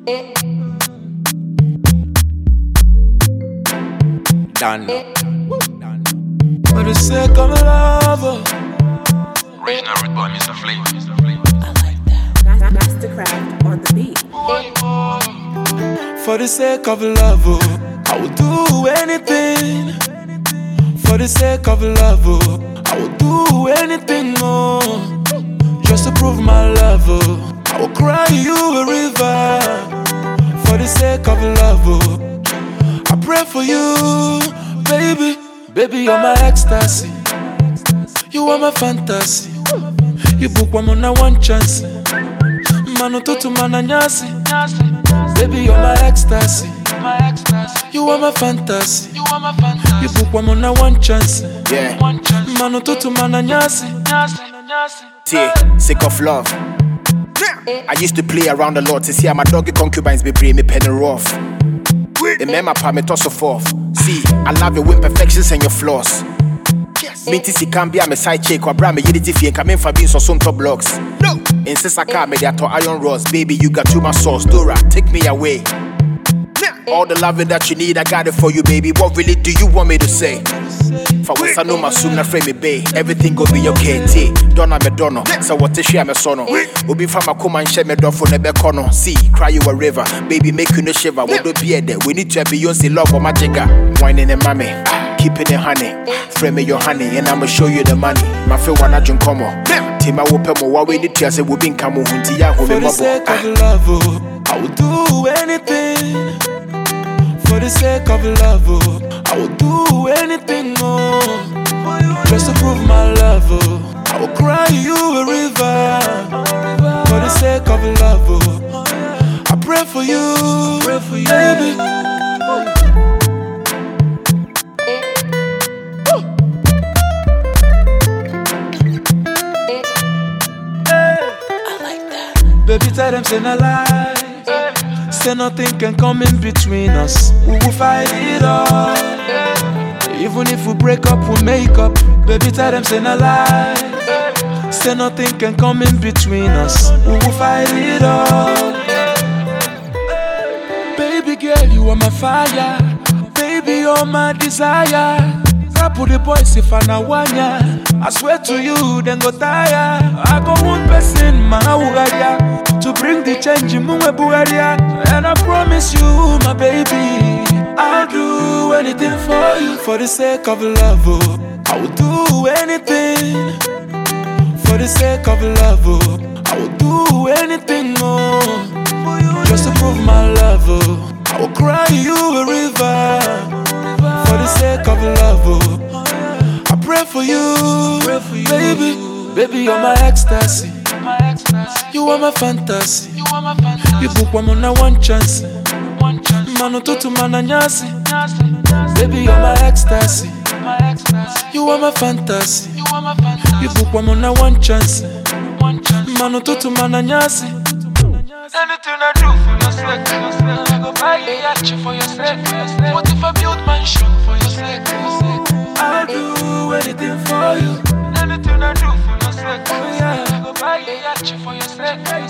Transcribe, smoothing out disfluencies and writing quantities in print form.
Done. For the sake of love. Original root boy, Mr. Flavor. I like that. Mastercraft on the beat. For the sake of love, I will do anything. For the sake of love, I will do anything, just to prove my love. I will cry you a river. For the sake of love, I pray for you, baby. Baby, you're my ecstasy. You are my fantasy. You book one on one chance. Manu tutu mananyasi. Baby, you're my ecstasy. You are my fantasy. You book one on one chance. Yeah. Manu tutu mananyasi. Sick of love. I used to play around a lot to see how my doggy concubines be bring me penny rough. The man my part me toss forth. See, I love your imperfections and your flaws. Minty si can be a side chick or brand me unity fee and come in for being so some top blocks. No, insist I can't make that to iron rods. Baby, you got too much sauce. Dora, take me away. All the loving that you need, I got it for you, baby. What really do you want me to say? For once I know my soon na frame me bay. Everything go be okay. T, Donna Madonna. So what is she a sono? We'll be from a come and share me door for the becono. See, cry you a river. Baby, make you no shiver. We do be there. We need to have Beyonce love for my jigger. Whining and mommy. Keep it in honey. Frame me your honey and I'ma show you the money. My feel one I drink come on. Tima will pay more what we need to say we'll be in Kamu Huntia. For the sake of love, I will do anything. For the sake of love, I will do anything, just to prove my love. I will cry you a river. For the sake of love, I pray for you, baby. I like that. Baby, tell them say no lie. Say nothing can come in between us. We will fight it all. Even if we break up, we make up. Baby, tell them say no lie. Say nothing can come in between us. We will fight it all. Baby girl, you are my fire. Baby, you're my desire. Rap with the boys if I na wanya. I swear to you, then go tire. I go one person, my ugaria. To bring the change in Mwe Bugaria. And I promise you, my baby, I'll do anything for you. For the sake of love, I will do anything. For the sake of love, I will do anything, just to prove my love. I will cry you a river. For the sake of love, I pray for you, baby. Baby, you're my ecstasy. You are my fantasy. You book one on one chance. Manu tutu mananyasi. Baby, you're my ecstasy. You are my fantasy. You book one on one chance. Manu tutu mananyasi. Anything I do for your sake, I go buy a yacht for your sake. What if I build mansion for your sake? I'll do anything for you. Anything I do for your sake, I go buy a yacht for your sake.